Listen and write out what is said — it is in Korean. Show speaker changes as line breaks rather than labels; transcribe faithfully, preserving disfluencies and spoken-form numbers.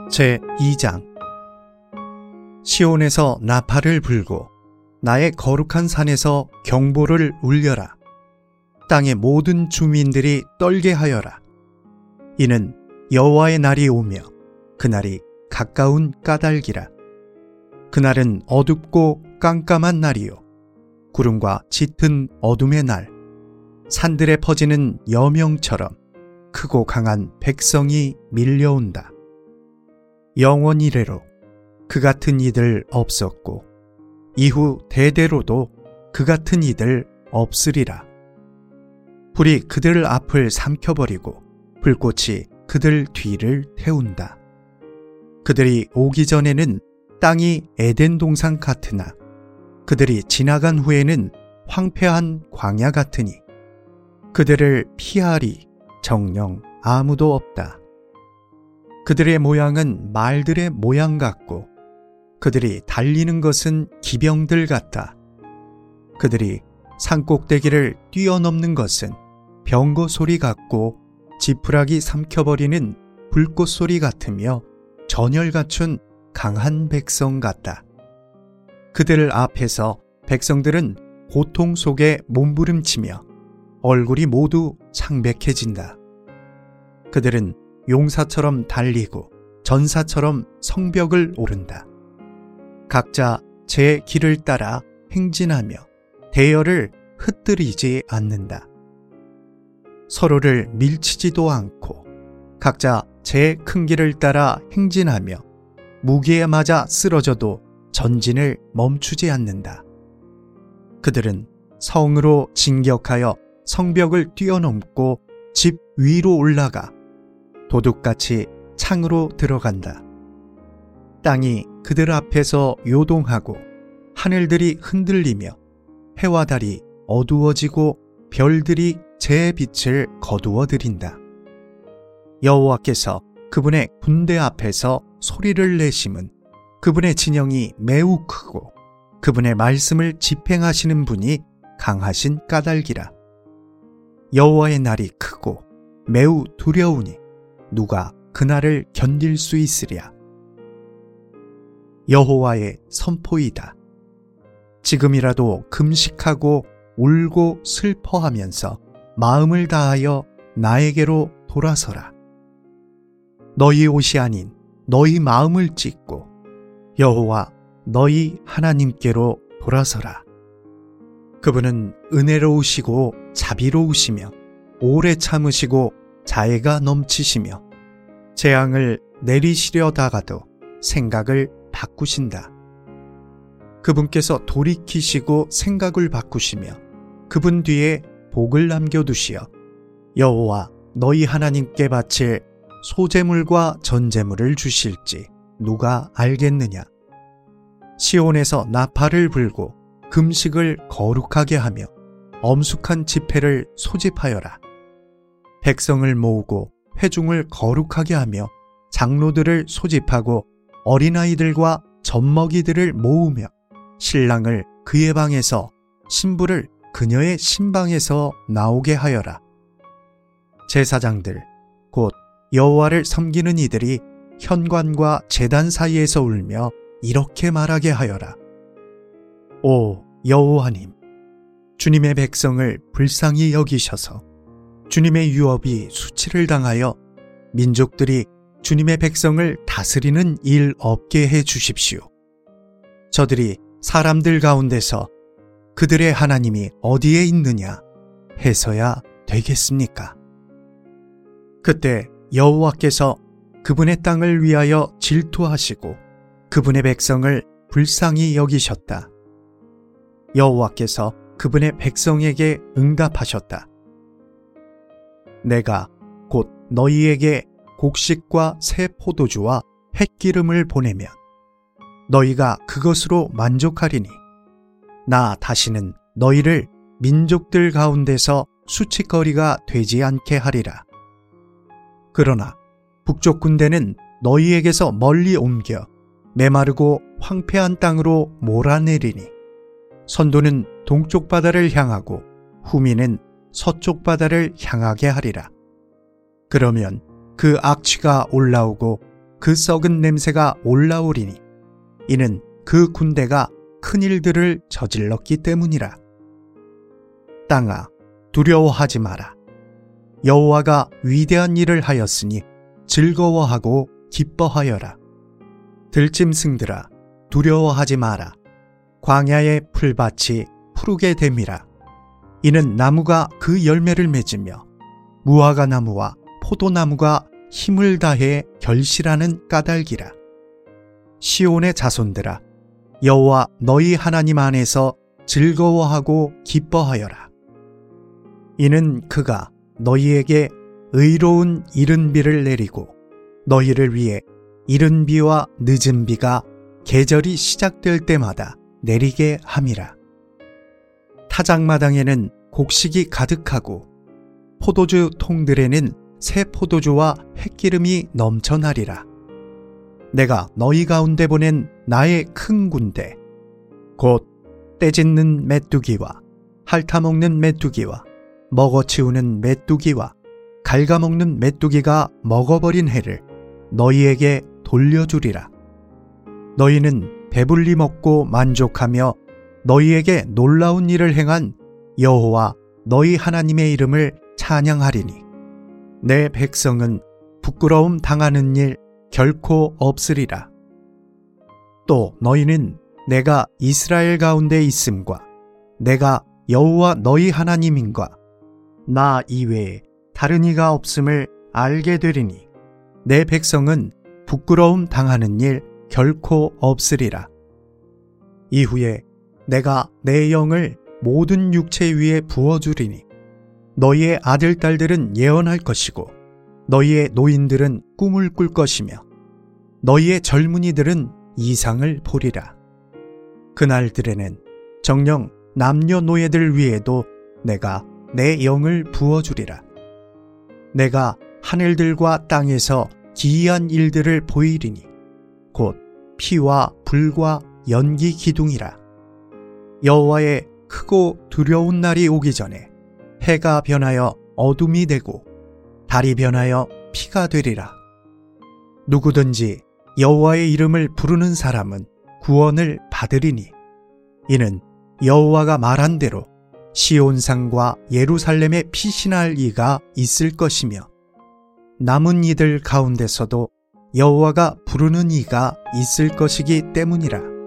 제이 장. 시온에서 나팔을 불고 나의 거룩한 산에서 경보를 울려라. 땅의 모든 주민들이 떨게 하여라. 이는 여호와의 날이 오며 그날이 가까운 까닭이라. 그날은 어둡고 깜깜한 날이요 구름과 짙은 어둠의 날, 산들에 퍼지는 여명처럼 크고 강한 백성이 밀려온다. 영원 이래로 그 같은 이들 없었고 이후 대대로도 그 같은 이들 없으리라. 불이 그들 앞을 삼켜버리고 불꽃이 그들 뒤를 태운다. 그들이 오기 전에는 땅이 에덴 동산 같으나 그들이 지나간 후에는 황폐한 광야 같으니 그들을 피하리 정녕 아무도 없다. 그들의 모양은 말들의 모양 같고 그들이 달리는 것은 기병들 같다. 그들이 산꼭대기를 뛰어넘는 것은 병거 소리 같고 지푸라기 삼켜버리는 불꽃 소리 같으며 전열 갖춘 강한 백성 같다. 그들 앞에서 백성들은 고통 속에 몸부림치며 얼굴이 모두 창백해진다. 그들은 용사처럼 달리고 전사처럼 성벽을 오른다. 각자 제 길을 따라 행진하며 대열을 흩뜨리지 않는다. 서로를 밀치지도 않고 각자 제 큰 길을 따라 행진하며 무기에 맞아 쓰러져도 전진을 멈추지 않는다. 그들은 성으로 진격하여 성벽을 뛰어넘고 집 위로 올라가 도둑같이 창으로 들어간다. 땅이 그들 앞에서 요동하고 하늘들이 흔들리며 해와 달이 어두워지고 별들이 제 빛을 거두어 들인다. 여호와께서 그분의 군대 앞에서 소리를 내심은 그분의 진영이 매우 크고 그분의 말씀을 집행하시는 분이 강하신 까닭이라. 여호와의 날이 크고 매우 두려우니 누가 그날을 견딜 수 있으랴. 여호와의 선포이다. 지금이라도 금식하고 울고 슬퍼하면서 마음을 다하여 나에게로 돌아서라. 너희 옷이 아닌 너희 마음을 찢고 여호와 너희 하나님께로 돌아서라. 그분은 은혜로우시고 자비로우시며 오래 참으시고 자애가 넘치시며 재앙을 내리시려다가도 생각을 바꾸신다. 그분께서 돌이키시고 생각을 바꾸시며 그분 뒤에 복을 남겨두시어 여호와 너희 하나님께 바칠 소제물과 전제물을 주실지 누가 알겠느냐. 시온에서 나팔을 불고 금식을 거룩하게 하며 엄숙한 집회를 소집하여라. 백성을 모으고 회중을 거룩하게 하며 장로들을 소집하고 어린아이들과 젖먹이들을 모으며 신랑을 그의 방에서 신부를 그녀의 신방에서 나오게 하여라. 제사장들 곧 여호와를 섬기는 이들이 현관과 제단 사이에서 울며 이렇게 말하게 하여라. 오 여호와님, 주님의 백성을 불쌍히 여기셔서 주님의 유업이 수치를 당하여 민족들이 주님의 백성을 다스리는 일 없게 해 주십시오. 저들이 사람들 가운데서 그들의 하나님이 어디에 있느냐 해서야 되겠습니까? 그때 여호와께서 그분의 땅을 위하여 질투하시고 그분의 백성을 불쌍히 여기셨다. 여호와께서 그분의 백성에게 응답하셨다. 내가 곧 너희에게 곡식과 새 포도주와 햇기름을 보내면 너희가 그것으로 만족하리니 나 다시는 너희를 민족들 가운데서 수치거리가 되지 않게 하리라. 그러나 북쪽 군대는 너희에게서 멀리 옮겨 메마르고 황폐한 땅으로 몰아내리니 선도는 동쪽 바다를 향하고 후민은 서쪽 바다를 향하게 하리라. 그러면 그 악취가 올라오고 그 썩은 냄새가 올라오리니 이는 그 군대가 큰 일들을 저질렀기 때문이라. 땅아, 두려워하지 마라. 여호와가 위대한 일을 하였으니 즐거워하고 기뻐하여라. 들짐승들아, 두려워하지 마라. 광야의 풀밭이 푸르게 됨이라. 이는 나무가 그 열매를 맺으며 무화과 나무와 포도나무가 힘을 다해 결실하는 까닭이라. 시온의 자손들아, 여호와 너희 하나님 안에서 즐거워하고 기뻐하여라. 이는 그가 너희에게 의로운 이른 비를 내리고 너희를 위해 이른 비와 늦은 비가 계절이 시작될 때마다 내리게 함이라. 타작마당에는 곡식이 가득하고 포도주 통들에는 새 포도주와 햇기름이 넘쳐나리라. 내가 너희 가운데 보낸 나의 큰 군대, 곧 떼짓는 메뚜기와 핥아먹는 메뚜기와 먹어치우는 메뚜기와 갉아먹는 메뚜기가 먹어버린 해를 너희에게 돌려주리라. 너희는 배불리 먹고 만족하며 너희에게 놀라운 일을 행한 여호와 너희 하나님의 이름을 찬양하리니 내 백성은 부끄러움 당하는 일 결코 없으리라. 또 너희는 내가 이스라엘 가운데 있음과 내가 여호와 너희 하나님인과 나 이외에 다른 이가 없음을 알게 되리니 내 백성은 부끄러움 당하는 일 결코 없으리라. 이후에 내가 내 영을 모든 육체 위에 부어주리니 너희의 아들 딸들은 예언할 것이고 너희의 노인들은 꿈을 꿀 것이며 너희의 젊은이들은 이상을 보리라. 그날들에는 정녕 남녀노예들 위에도 내가 내 영을 부어주리라. 내가 하늘들과 땅에서 기이한 일들을 보이리니 곧 피와 불과 연기 기둥이라. 여호와의 크고 두려운 날이 오기 전에 해가 변하여 어둠이 되고 달이 변하여 피가 되리라. 누구든지 여호와의 이름을 부르는 사람은 구원을 받으리니 이는 여호와가 말한 대로 시온산과 예루살렘에 피신할 이가 있을 것이며 남은 이들 가운데서도 여호와가 부르는 이가 있을 것이기 때문이라.